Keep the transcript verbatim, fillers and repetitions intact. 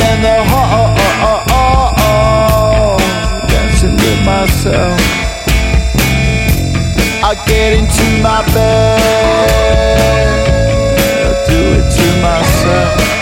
in the hall, dancing with myself. I get into my bed, I do it to myself.